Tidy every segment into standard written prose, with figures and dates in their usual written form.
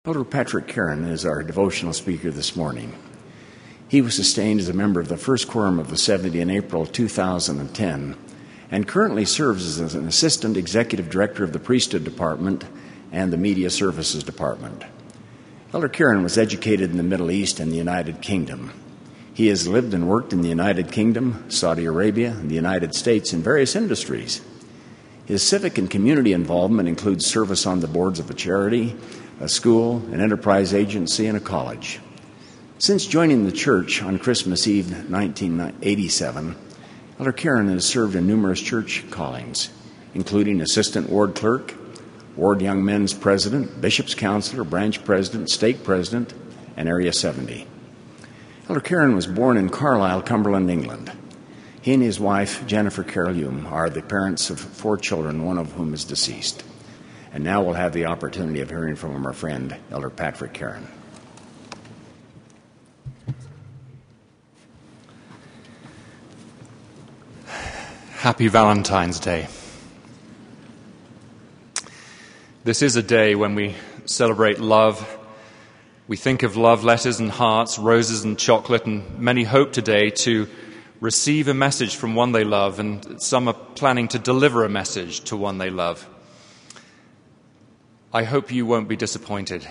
Elder Patrick Karen is our devotional speaker this morning. He was sustained as a member of the First Quorum of the 70 in April 2010 and currently serves as an Assistant Executive Director of the Priesthood Department and the Media Services Department. Elder Karen was educated in the Middle East and the United Kingdom. He has lived and worked in the United Kingdom, Saudi Arabia, and the United States in various industries. His civic and community involvement includes service on the boards of a charity, a school, an enterprise agency, and a college. Since joining the church on Christmas Eve 1987, Elder Karen has served in numerous church callings, including assistant ward clerk, ward young men's president, bishop's counselor, branch president, stake president, and Area 70. Elder Karen was born in Carlisle, Cumberland, England. He and his wife, Jennifer Carol Hume, are the parents of 4 children, one of whom is deceased. And now we'll have the opportunity of hearing from our friend, Elder Patrick Karen. Happy Valentine's Day. This is a day when we celebrate love. We think of love letters and hearts, roses and chocolate, and many hope today to receive a message from one they love, and some are planning to deliver a message to one they love. I hope you won't be disappointed.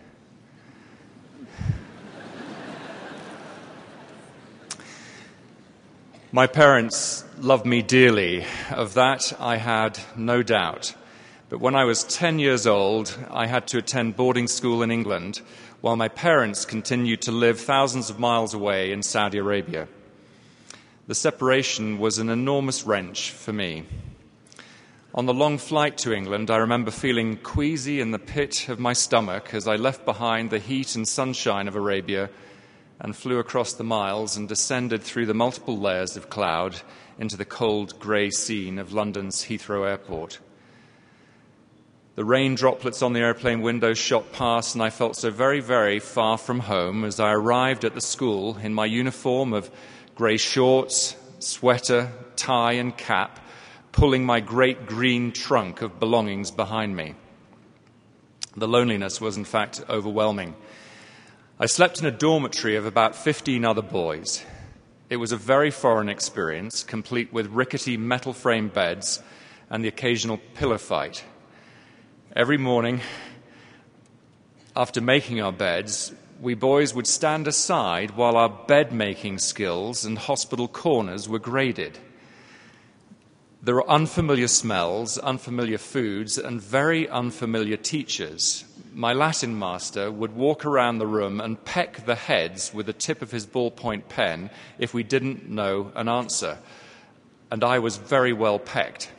My parents loved me dearly. Of that, I had no doubt. But when I was 10 years old, I had to attend boarding school in England, while my parents continued to live thousands of miles away in Saudi Arabia. The separation was an enormous wrench for me. On the long flight to England, I remember feeling queasy in the pit of my stomach as I left behind the heat and sunshine of Arabia and flew across the miles and descended through the multiple layers of cloud into the cold, grey scene of London's Heathrow Airport. The rain droplets on the airplane windows shot past, and I felt so very, very far from home as I arrived at the school in my uniform of grey shorts, sweater, tie and cap, pulling my great green trunk of belongings behind me. The loneliness was, in fact, overwhelming. I slept in a dormitory of about 15 other boys. It was a very foreign experience, complete with rickety metal frame beds and the occasional pillow fight. Every morning, after making our beds, we boys would stand aside while our bed-making skills and hospital corners were graded. There were unfamiliar smells, unfamiliar foods, and very unfamiliar teachers. My Latin master would walk around the room and peck the heads with the tip of his ballpoint pen if we didn't know an answer. And I was very well pecked.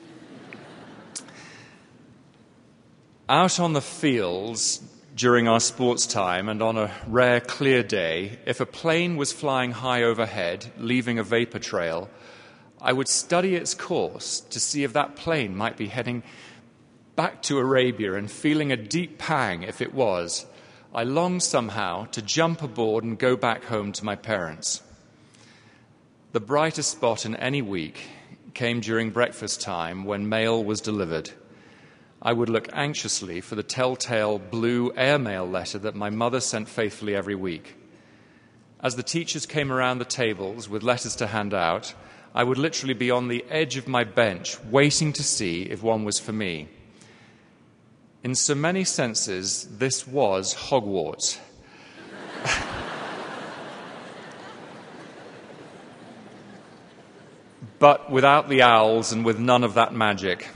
Out on the fields during our sports time and on a rare clear day, if a plane was flying high overhead, leaving a vapor trail, I would study its course to see if that plane might be heading back to Arabia, and feeling a deep pang if it was, I longed somehow to jump aboard and go back home to my parents. The brightest spot in any week came during breakfast time when mail was delivered. I would look anxiously for the telltale blue airmail letter that my mother sent faithfully every week. As the teachers came around the tables with letters to hand out, I would literally be on the edge of my bench waiting to see if one was for me. In so many senses, this was Hogwarts. But without the owls and with none of that magic.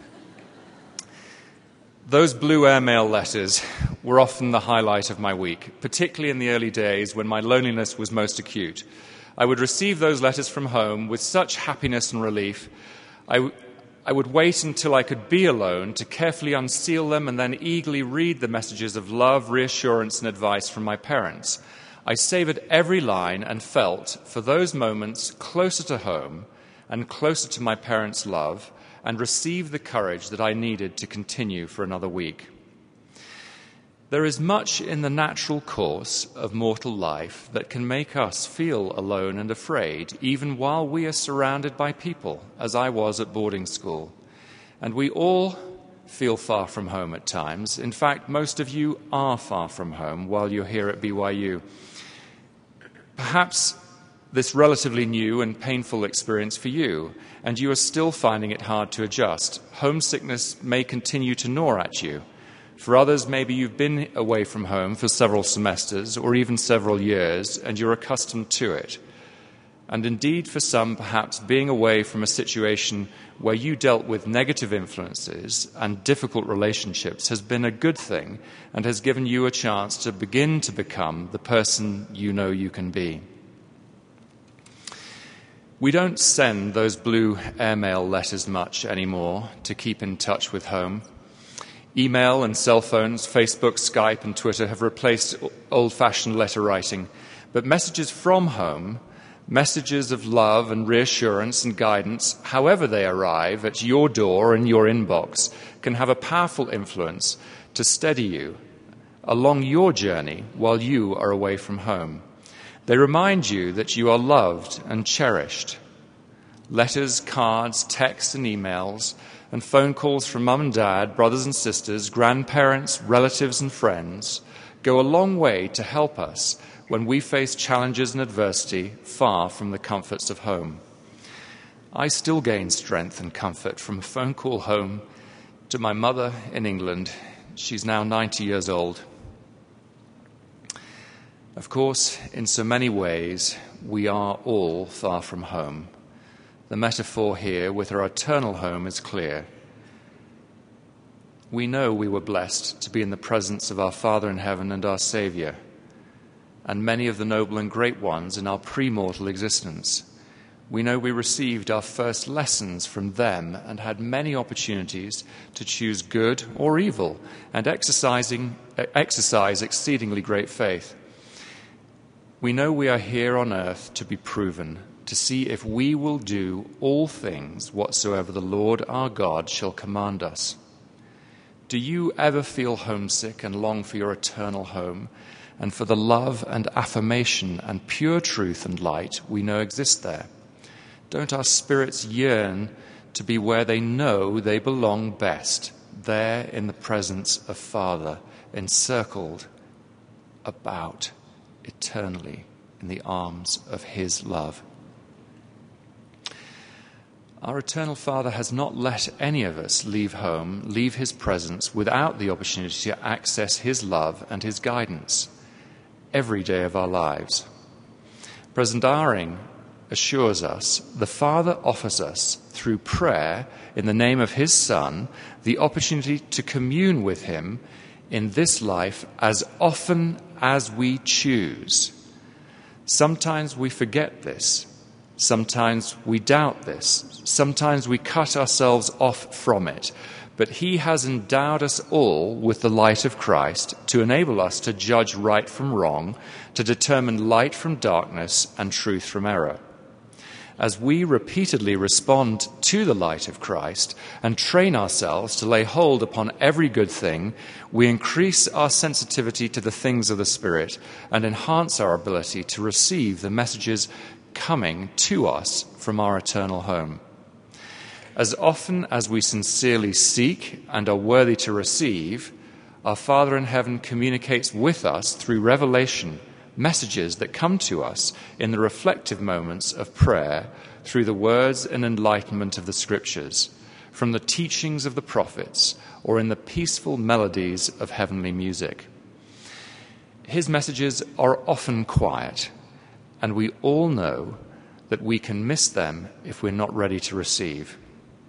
Those blue airmail letters were often the highlight of my week, particularly in the early days when my loneliness was most acute. I would receive those letters from home with such happiness and relief. I would wait until I could be alone to carefully unseal them and then eagerly read the messages of love, reassurance, and advice from my parents. I savored every line and felt, for those moments, closer to home and closer to my parents' love, and received the courage that I needed to continue for another week. There is much in the natural course of mortal life that can make us feel alone and afraid, even while we are surrounded by people, as I was at boarding school. And we all feel far from home at times. In fact, most of you are far from home while you're here at BYU. Perhaps this relatively new and painful experience for you, and you are still finding it hard to adjust. Homesickness may continue to gnaw at you. For others, maybe you've been away from home for several semesters or even several years, and you're accustomed to it. And indeed, for some, perhaps being away from a situation where you dealt with negative influences and difficult relationships has been a good thing and has given you a chance to begin to become the person you know you can be. We don't send those blue airmail letters much anymore to keep in touch with home. Email and cell phones, Facebook, Skype, and Twitter have replaced old-fashioned letter writing. But messages from home, messages of love and reassurance and guidance, however they arrive at your door and your inbox, can have a powerful influence to steady you along your journey while you are away from home. They remind you that you are loved and cherished. Letters, cards, texts, and emails, and phone calls from mum and dad, brothers and sisters, grandparents, relatives, and friends go a long way to help us when we face challenges and adversity far from the comforts of home. I still gain strength and comfort from a phone call home to my mother in England. She's now 90 years old. Of course, in so many ways, we are all far from home. The metaphor here with our eternal home is clear. We know we were blessed to be in the presence of our Father in heaven and our Saviour, and many of the noble and great ones in our pre-mortal existence. We know we received our first lessons from them and had many opportunities to choose good or evil and exercise exceedingly great faith. We know we are here on earth to be proven, to see if we will do all things whatsoever the Lord our God shall command us. Do you ever feel homesick and long for your eternal home and for the love and affirmation and pure truth and light we know exist there? Don't our spirits yearn to be where they know they belong best, there in the presence of Father, encircled about eternally in the arms of his love? Our eternal Father has not let any of us leave home, leave his presence, without the opportunity to access his love and his guidance every day of our lives. President Aring assures us the Father offers us, through prayer in the name of his Son, the opportunity to commune with him in this life as often as we choose. Sometimes we forget this. Sometimes we doubt this. Sometimes we cut ourselves off from it. But he has endowed us all with the light of Christ to enable us to judge right from wrong, to determine light from darkness and truth from error. As we repeatedly respond to the light of Christ and train ourselves to lay hold upon every good thing, we increase our sensitivity to the things of the Spirit and enhance our ability to receive the messages coming to us from our eternal home. As often as we sincerely seek and are worthy to receive, our Father in heaven communicates with us through revelation messages that come to us in the reflective moments of prayer through the words and enlightenment of the Scriptures, from the teachings of the prophets, or in the peaceful melodies of heavenly music. His messages are often quiet, and we all know that we can miss them if we're not ready to receive.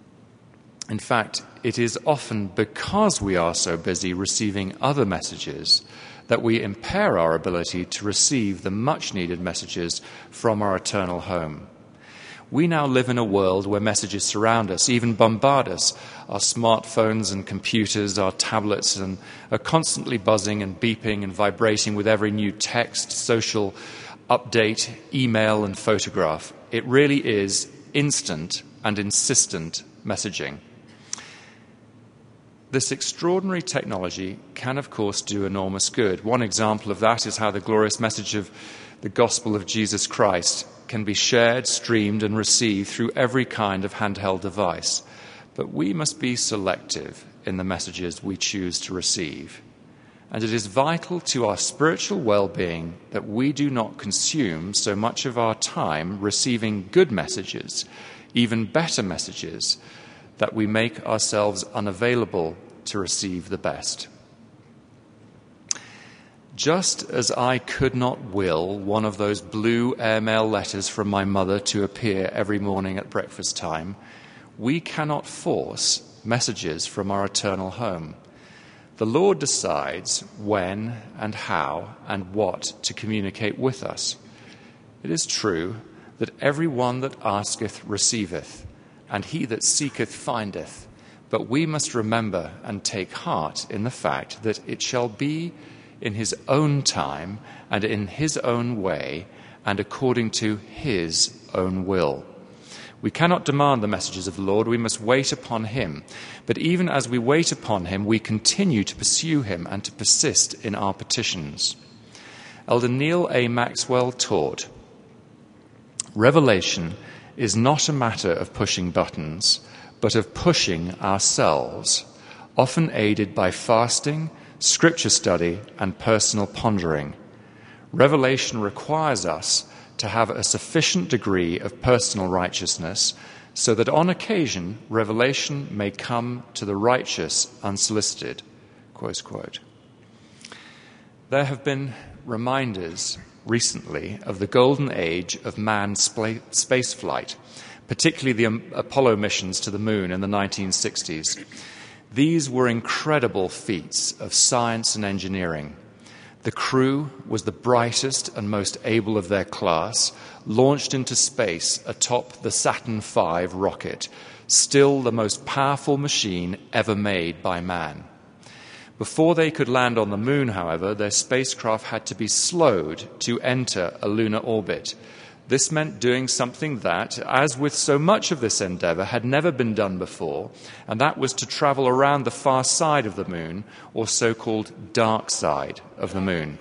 In fact, it is often because we are so busy receiving other messages that we impair our ability to receive the much-needed messages from our eternal home. We now live in a world where messages surround us, even bombard us. Our smartphones and computers, our tablets, and are constantly buzzing and beeping and vibrating with every new text, social update, email, and photograph. It really is instant and insistent messaging. This extraordinary technology can, of course, do enormous good. One example of that is how the glorious message of the gospel of Jesus Christ can be shared, streamed, and received through every kind of handheld device. But we must be selective in the messages we choose to receive. And it is vital to our spiritual well-being that we do not consume so much of our time receiving good messages, even better messages, that we make ourselves unavailable to receive the best. Just as I could not will one of those blue airmail letters from my mother to appear every morning at breakfast time, we cannot force messages from our eternal home. The Lord decides when and how and what to communicate with us. It is true that every one that asketh receiveth, and he that seeketh findeth. But we must remember and take heart in the fact that it shall be in his own time and in his own way and according to his own will. We cannot demand the messages of the Lord, we must wait upon him. But even as we wait upon him, we continue to pursue him and to persist in our petitions. Elder Neil A. Maxwell taught, "Revelation is not a matter of pushing buttons, but of pushing ourselves, often aided by fasting, scripture study, and personal pondering. Revelation requires us to have a sufficient degree of personal righteousness so that on occasion revelation may come to the righteous unsolicited." Close quote. There have been reminders recently of the golden age of manned spaceflight, particularly the Apollo missions to the moon in the 1960s. These were incredible feats of science and engineering. The crew was the brightest and most able of their class, launched into space atop the Saturn V rocket, still the most powerful machine ever made by man. Before they could land on the moon, however, their spacecraft had to be slowed to enter a lunar orbit. This meant doing something that, as with so much of this endeavor, had never been done before, and that was to travel around the far side of the moon, or so-called dark side of the moon.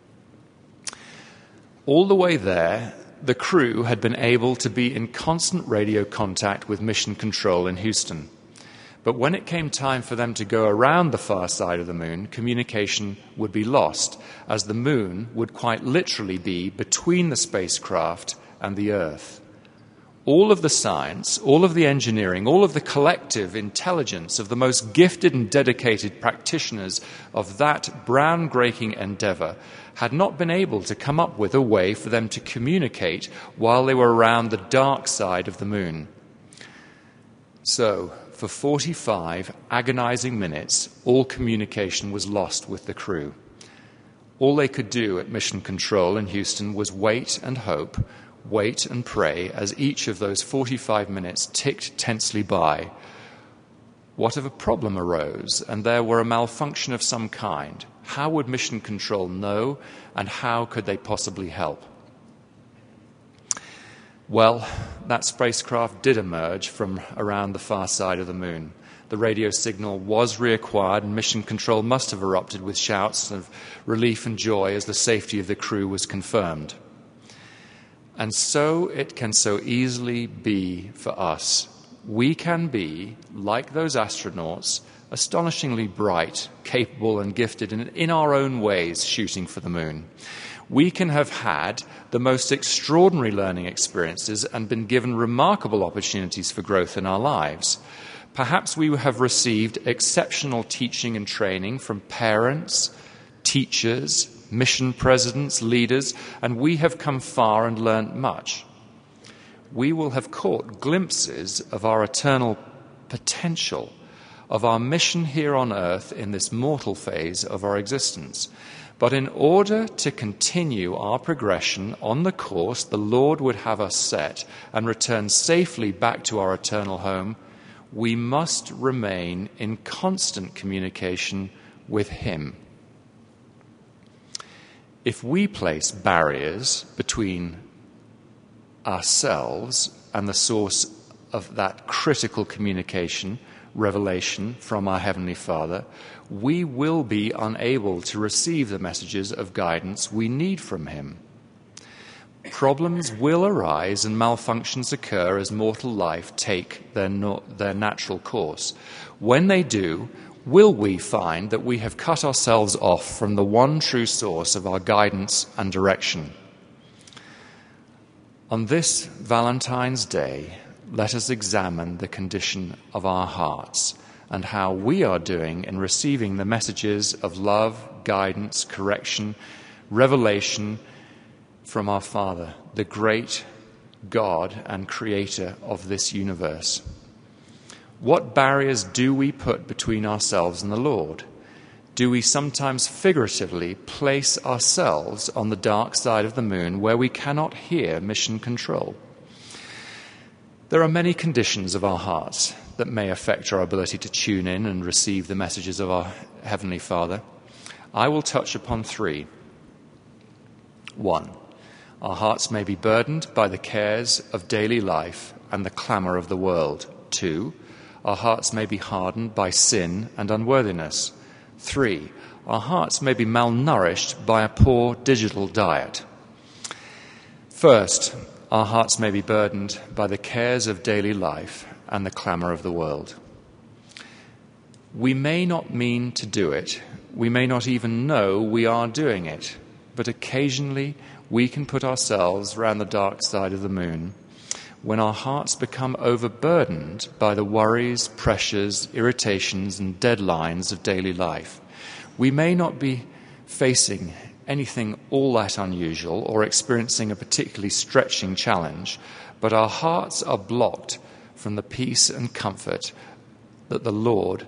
All the way there, the crew had been able to be in constant radio contact with Mission Control in Houston. But when it came time for them to go around the far side of the moon, communication would be lost, as the moon would quite literally be between the spacecraft and the Earth. All of the science, all of the engineering, all of the collective intelligence of the most gifted and dedicated practitioners of that groundbreaking endeavor had not been able to come up with a way for them to communicate while they were around the dark side of the moon. So, for 45 agonizing minutes, all communication was lost with the crew. All they could do at Mission Control in Houston was wait and hope, wait and pray as each of those 45 minutes ticked tensely by. What if a problem arose and there were a malfunction of some kind? How would Mission Control know, and how could they possibly help? Well, that spacecraft did emerge from around the far side of the moon. The radio signal was reacquired, and Mission Control must have erupted with shouts of relief and joy as the safety of the crew was confirmed. And so it can so easily be for us. We can be, like those astronauts, astonishingly bright, capable and gifted in our own ways shooting for the moon. We can have had the most extraordinary learning experiences and been given remarkable opportunities for growth in our lives. Perhaps we have received exceptional teaching and training from parents, teachers, mission presidents, leaders, and we have come far and learnt much. We will have caught glimpses of our eternal potential, of our mission here on earth in this mortal phase of our existence. But in order to continue our progression on the course the Lord would have us set and return safely back to our eternal home, we must remain in constant communication with Him. If we place barriers between ourselves and the source of that critical communication, revelation from our Heavenly Father, we will be unable to receive the messages of guidance we need from Him. Problems will arise and malfunctions occur as mortal life take their natural course. When they do, will we find that we have cut ourselves off from the one true source of our guidance and direction? On this Valentine's Day, let us examine the condition of our hearts and how we are doing in receiving the messages of love, guidance, correction, revelation from our Father, the great God and creator of this universe. What barriers do we put between ourselves and the Lord? Do we sometimes figuratively place ourselves on the dark side of the moon where we cannot hear mission control? There are many conditions of our hearts that may affect our ability to tune in and receive the messages of our Heavenly Father. I will touch upon 3. 1. Our hearts may be burdened by the cares of daily life and the clamour of the world. 2. Our hearts may be hardened by sin and unworthiness. 3. Our hearts may be malnourished by a poor digital diet. First, our hearts may be burdened by the cares of daily life and the clamour of the world. We may not mean to do it. We may not even know we are doing it. But occasionally we can put ourselves round the dark side of the moon when our hearts become overburdened by the worries, pressures, irritations, and deadlines of daily life. We may not be facing anything all that unusual or experiencing a particularly stretching challenge, but our hearts are blocked from the peace and comfort that the Lord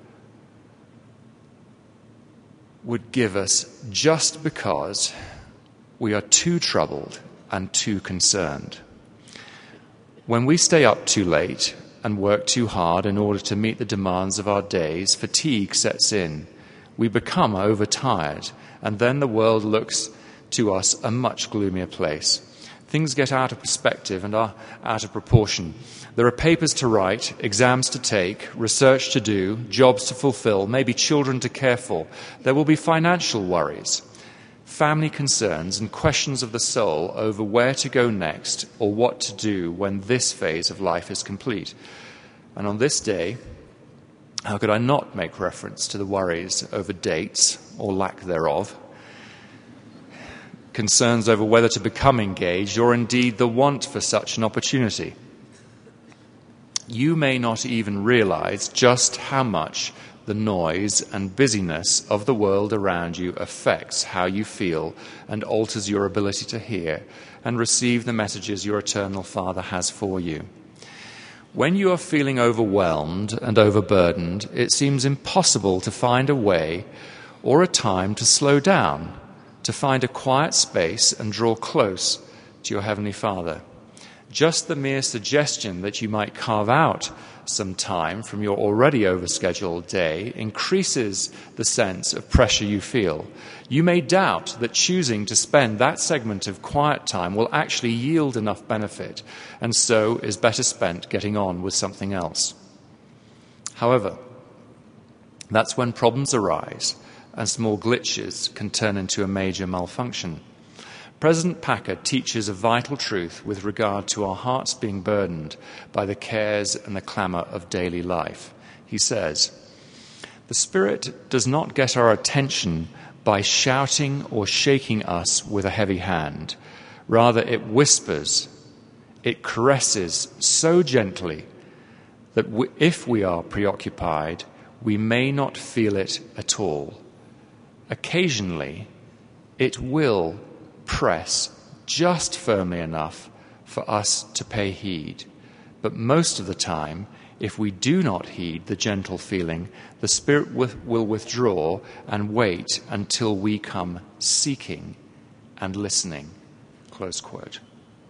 would give us just because we are too troubled and too concerned. When we stay up too late and work too hard in order to meet the demands of our days, fatigue sets in. We become overtired, and then the world looks to us a much gloomier place. Things get out of perspective and are out of proportion. There are papers to write, exams to take, research to do, jobs to fulfill, maybe children to care for. There will be financial worries, family concerns, and questions of the soul over where to go next or what to do when this phase of life is complete. And on this day, how could I not make reference to the worries over dates or lack thereof? Concerns over whether to become engaged or indeed the want for such an opportunity. You may not even realize just how much the noise and busyness of the world around you affects how you feel and alters your ability to hear and receive the messages your eternal Father has for you. When you are feeling overwhelmed and overburdened, it seems impossible to find a way or a time to slow down, to find a quiet space and draw close to your Heavenly Father. Just the mere suggestion that you might carve out some time from your already overscheduled day increases the sense of pressure you feel. You may doubt that choosing to spend that segment of quiet time will actually yield enough benefit, and so is better spent getting on with something else. However, that's when problems arise and small glitches can turn into a major malfunction. President Packer teaches a vital truth with regard to our hearts being burdened by the cares and the clamour of daily life. He says, "The Spirit does not get our attention by shouting or shaking us with a heavy hand. Rather, it whispers, it caresses so gently that if we are preoccupied, we may not feel it at all. Occasionally, it will press just firmly enough for us to pay heed. But most of the time, if we do not heed the gentle feeling, the Spirit will withdraw and wait until we come seeking and listening." Close quote.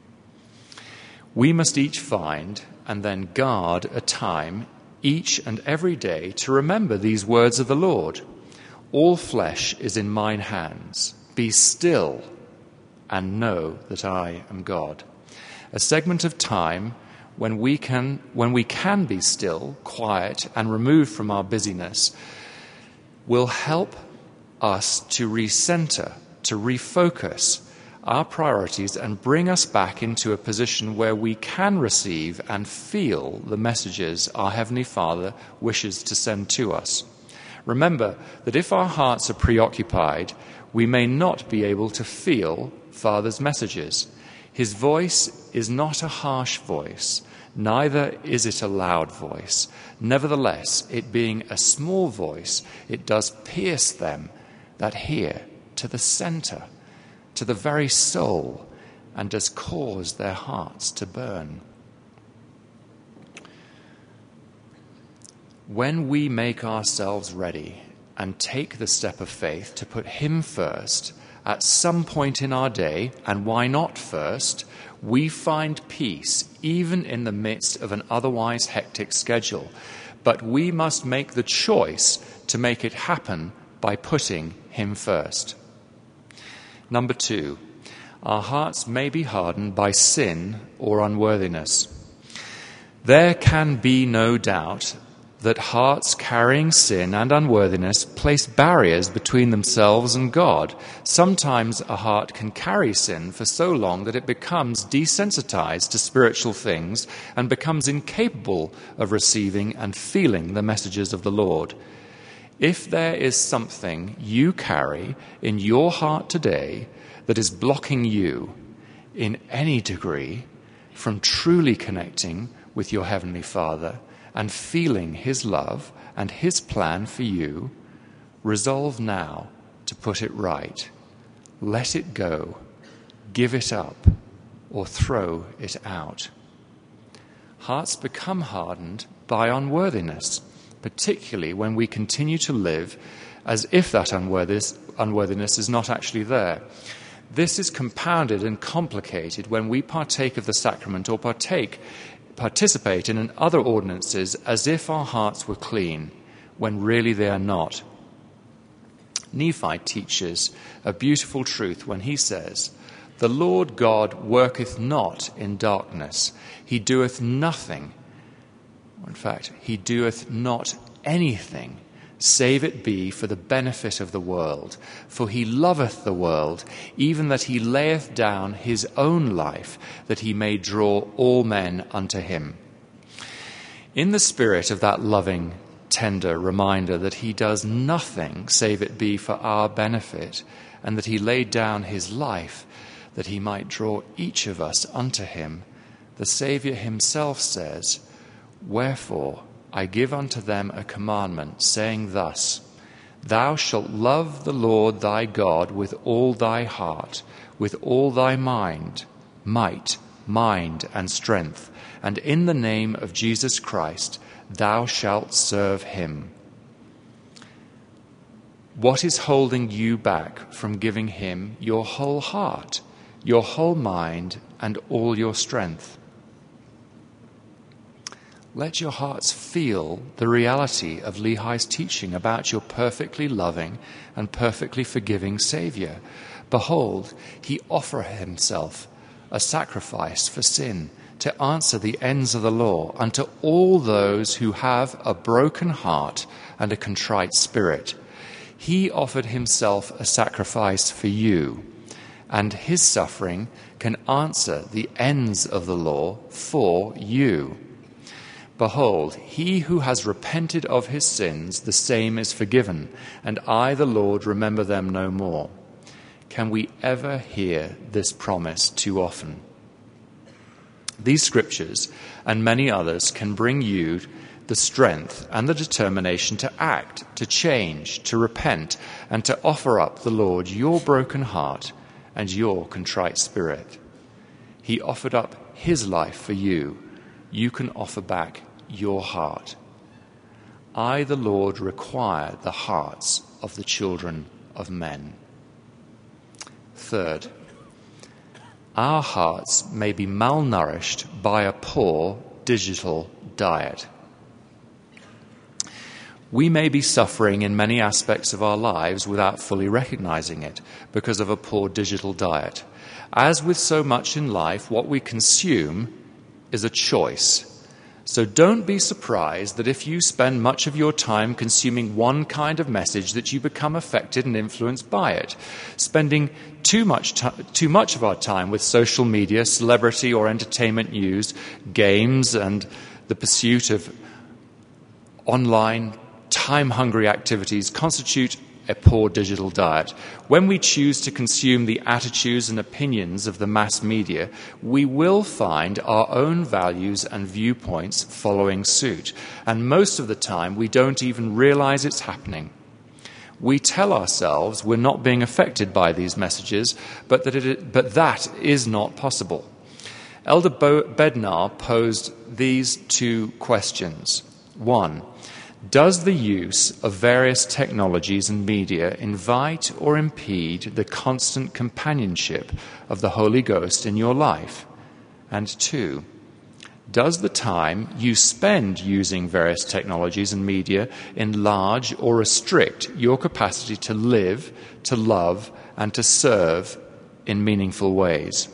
We must each find and then guard a time each and every day to remember these words of the Lord. "All flesh is in mine hands. Be still and know that I am God." A segment of time when we can be still, quiet, and removed from our busyness will help us to recenter, to refocus our priorities and bring us back into a position where we can receive and feel the messages our Heavenly Father wishes to send to us. Remember that if our hearts are preoccupied, we may not be able to feel Father's messages. His voice is not a harsh voice, neither is it a loud voice. Nevertheless, it being a small voice, it does pierce them that hear to the center, to the very soul, and does cause their hearts to burn. When we make ourselves ready and take the step of faith to put Him first at some point in our day, and why not first, we find peace even in the midst of an otherwise hectic schedule. But we must make the choice to make it happen by putting Him first. Number 2, our hearts may be hardened by sin or unworthiness. There can be no doubt that hearts carrying sin and unworthiness place barriers between themselves and God. Sometimes a heart can carry sin for so long that it becomes desensitized to spiritual things and becomes incapable of receiving and feeling the messages of the Lord. If there is something you carry in your heart today that is blocking you in any degree from truly connecting with your Heavenly Father and feeling His love and His plan for you, resolve now to put it right. Let it go, give it up, or throw it out. Hearts become hardened by unworthiness, particularly when we continue to live as if that unworthiness is not actually there. This is compounded and complicated when we partake of the sacrament or participate in other ordinances as if our hearts were clean, when really they are not. Nephi teaches a beautiful truth when he says, "The Lord God worketh not in darkness. He doeth nothing. In fact, He doeth not anything, save it be for the benefit of the world. For He loveth the world, even that He layeth down His own life, that He may draw all men unto Him." In the spirit of that loving, tender reminder that He does nothing save it be for our benefit, and that He laid down His life that He might draw each of us unto Him, the Saviour Himself says, "Wherefore I give unto them a commandment, saying thus, Thou shalt love the Lord thy God with all thy heart, with all thy mind, and strength, and in the name of Jesus Christ thou shalt serve Him." What is holding you back from giving Him your whole heart, your whole mind, and all your strength? Let your hearts feel the reality of Lehi's teaching about your perfectly loving and perfectly forgiving Saviour. Behold, He offered Himself a sacrifice for sin to answer the ends of the law unto all those who have a broken heart and a contrite spirit. He offered Himself a sacrifice for you, and His suffering can answer the ends of the law for you. Behold, he who has repented of his sins, the same is forgiven, and I, the Lord, remember them no more. Can we ever hear this promise too often? These scriptures and many others can bring you the strength and the determination to act, to change, to repent, and to offer up the Lord your broken heart and your contrite spirit. He offered up His life for you. You can offer back your heart. I, the Lord, require the hearts of the children of men. Third, our hearts may be malnourished by a poor digital diet. We may be suffering in many aspects of our lives without fully recognizing it because of a poor digital diet. As with so much in life, what we consume is a choice. So don't be surprised that if you spend much of your time consuming one kind of message that you become affected and influenced by it. Spending too much of our time with social media, celebrity or entertainment news, games, and the pursuit of online time-hungry activities constitute a poor digital diet. When we choose to consume the attitudes and opinions of the mass media, we will find our own values and viewpoints following suit. And most of the time, we don't even realize it's happening. We tell ourselves we're not being affected by these messages, but that is not possible. Elder Bednar posed these two questions. 1. Does the use of various technologies and media invite or impede the constant companionship of the Holy Ghost in your life? And 2, does the time you spend using various technologies and media enlarge or restrict your capacity to live, to love, and to serve in meaningful ways?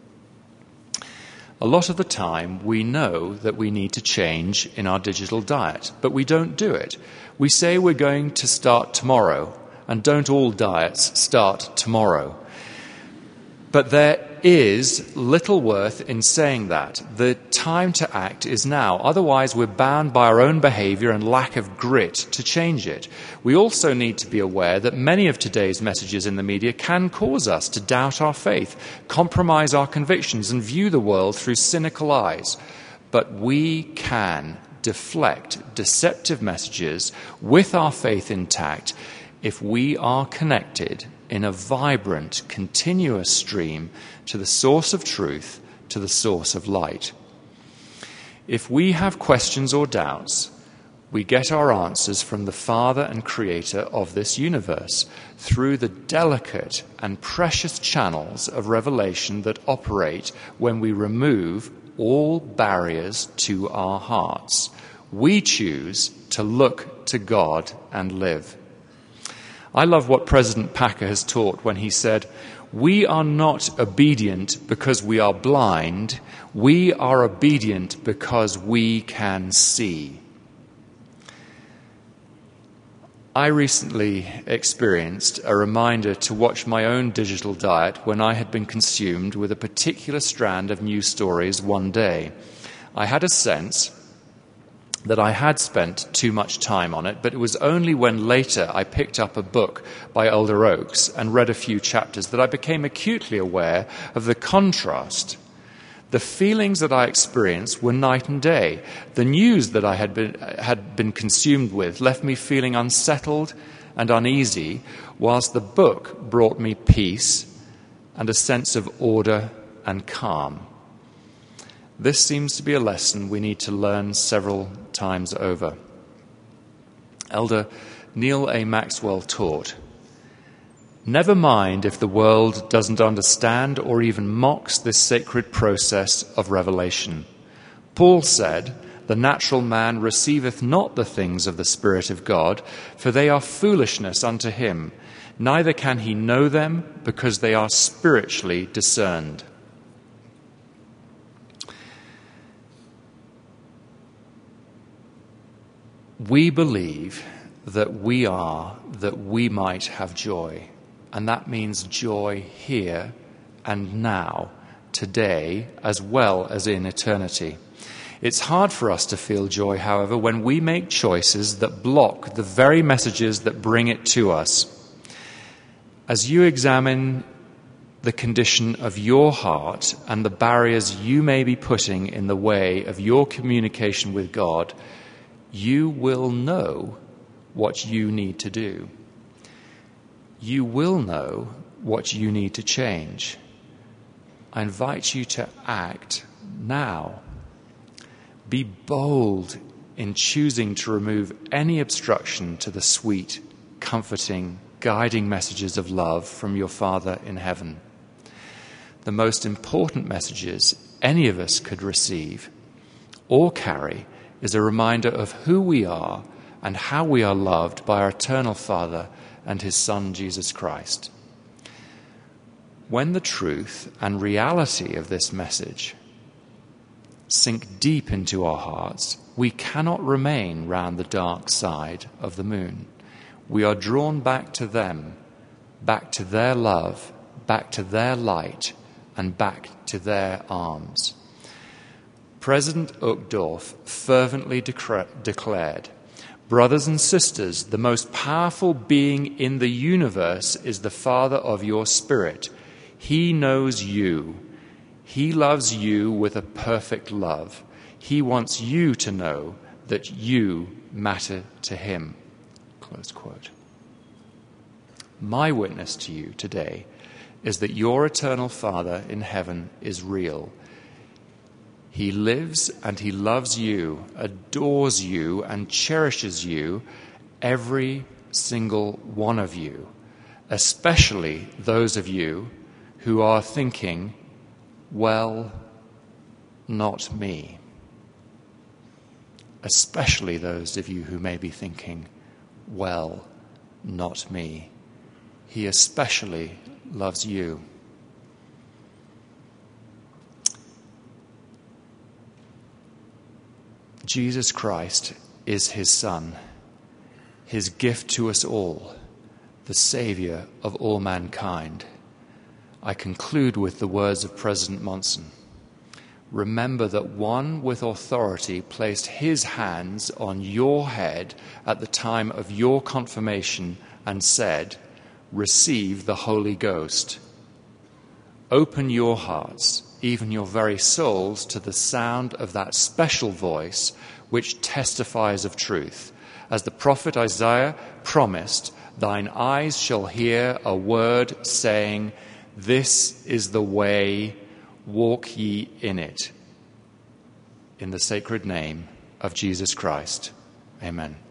A lot of the time, we know that we need to change in our digital diet, but we don't do it. We say we're going to start tomorrow, and don't all diets start tomorrow? But there is little worth in saying that. The time to act is now. Otherwise, we're bound by our own behavior and lack of grit to change it. We also need to be aware that many of today's messages in the media can cause us to doubt our faith, compromise our convictions, and view the world through cynical eyes. But we can deflect deceptive messages with our faith intact if we are connected in a vibrant, continuous stream to the source of truth, to the source of light. If we have questions or doubts, we get our answers from the Father and Creator of this universe through the delicate and precious channels of revelation that operate when we remove all barriers to our hearts. We choose to look to God and live. I love what President Packer has taught when he said, "We are not obedient because we are blind. We are obedient because we can see." I recently experienced a reminder to watch my own digital diet when I had been consumed with a particular strand of news stories one day. I had a sense that I had spent too much time on it, but it was only when later I picked up a book by Elder Oaks and read a few chapters that I became acutely aware of the contrast. The feelings that I experienced were night and day. The news that I had been consumed with left me feeling unsettled and uneasy, whilst the book brought me peace and a sense of order and calm. This seems to be a lesson we need to learn several times over. Elder Neil A. Maxwell taught, "Never mind if the world doesn't understand or even mocks this sacred process of revelation. Paul said, 'The natural man receiveth not the things of the Spirit of God, for they are foolishness unto him, neither can he know them because they are spiritually discerned.'" We believe that we are that we might have joy, and that means joy here and now, today, as well as in eternity. It's hard for us to feel joy, however, when we make choices that block the very messages that bring it to us. As you examine the condition of your heart and the barriers you may be putting in the way of your communication with God, you will know what you need to do. You will know what you need to change. I invite you to act now. Be bold in choosing to remove any obstruction to the sweet, comforting, guiding messages of love from your Father in heaven. The most important messages any of us could receive or carry is a reminder of who we are and how we are loved by our eternal Father and his Son, Jesus Christ. When the truth and reality of this message sink deep into our hearts, we cannot remain round the dark side of the moon. We are drawn back to them, back to their love, back to their light, and back to their arms. President Uchtdorf fervently declared, "Brothers and sisters, the most powerful being in the universe is the Father of your spirit. He knows you. He loves you with a perfect love. He wants you to know that you matter to him." Close quote. My witness to you today is that your eternal Father in heaven is real. He lives and he loves you, adores you, and cherishes you, every single one of you, especially those of you who are thinking, "Well, not me." Especially those of you who may be thinking, "Well, not me." He especially loves you. Jesus Christ is his Son, his gift to us all, the Saviour of all mankind. I conclude with the words of President Monson. Remember that one with authority placed his hands on your head at the time of your confirmation and said, "Receive the Holy Ghost." Open your hearts, even your very souls, to the sound of that special voice which testifies of truth. As the prophet Isaiah promised, "Thine eyes shall hear a word saying, This is the way, walk ye in it." In the sacred name of Jesus Christ. Amen.